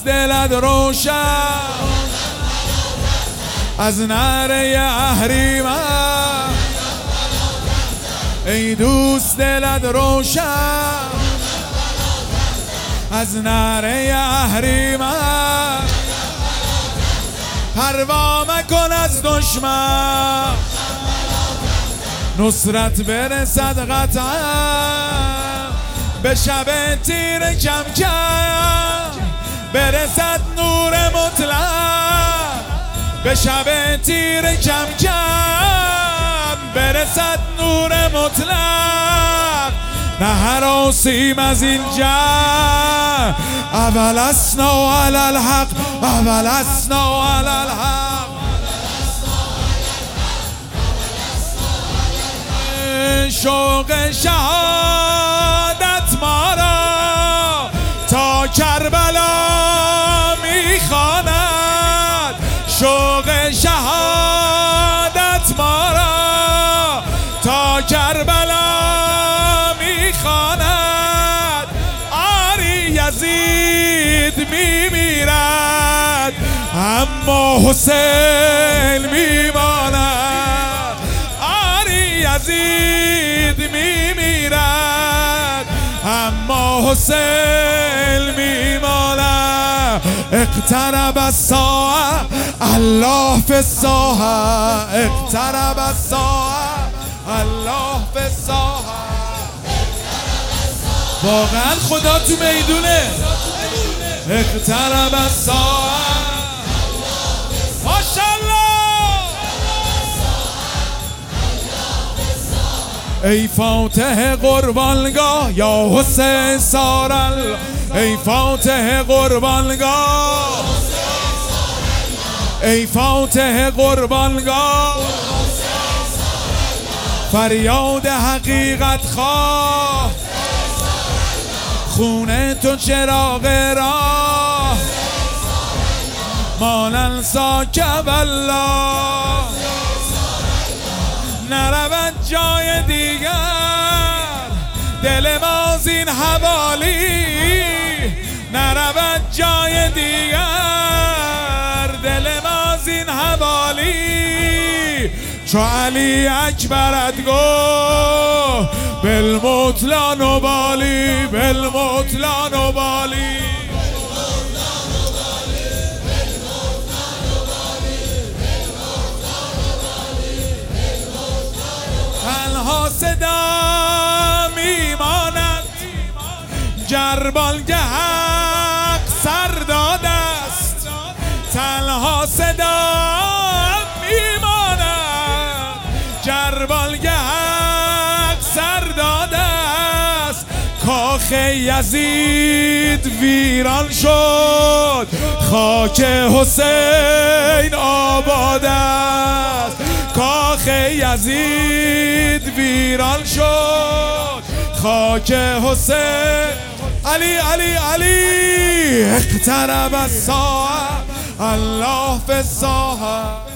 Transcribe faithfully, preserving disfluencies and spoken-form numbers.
دوست دلت روشن از نعره اهریمن، ای دوست دلت روشن از نعره اهریمن. پروا مکن از دشمن نصرت برسد قطعا، به شب تیر کم کم برسد نور مطلق، به شب تیر کم کم برسد نور مطلق. نه هراسیم از اینجا اول اسنا علی الحق، اول اسنا علی الحق. شوق شهادت ما را تا کربلا میخواند، شوق شهادت ما را تا کربلا میخواند. آری یزید میمیرد اما حسین میماند، آری یزید میمیرد اما حسین میماند. اقترب الساعه الله فی الساحه، اقترب الساعه الله فی الساحه. واقعا خدا تو میدونه. اقترب الساعه ماشاءالله. ای فاتح قربانگاه یا حسین سارالله، ای فاتح قربانگاه، ای فاتح قربانگاه. فریاد حقیقت خواه خونه تو چراغ راه، ما ننساک والله. نرود جای دیگر دل ما زین حوالی، نرود جای دیگر دل ما زین حوالی. چو علی اکبرت گفت بالموت لا نبالی، بالموت لا نبالی. تنها صدا میماند گربالگه حق سر داده است، تنها صدا میماند گربالگه حق سر داده است. کاخ یزید ویران شد خاک حسین آباد است، کاخ یزید ویران شد خاک حسین. علی علی علی اقترب الساعه الله فی الساحه.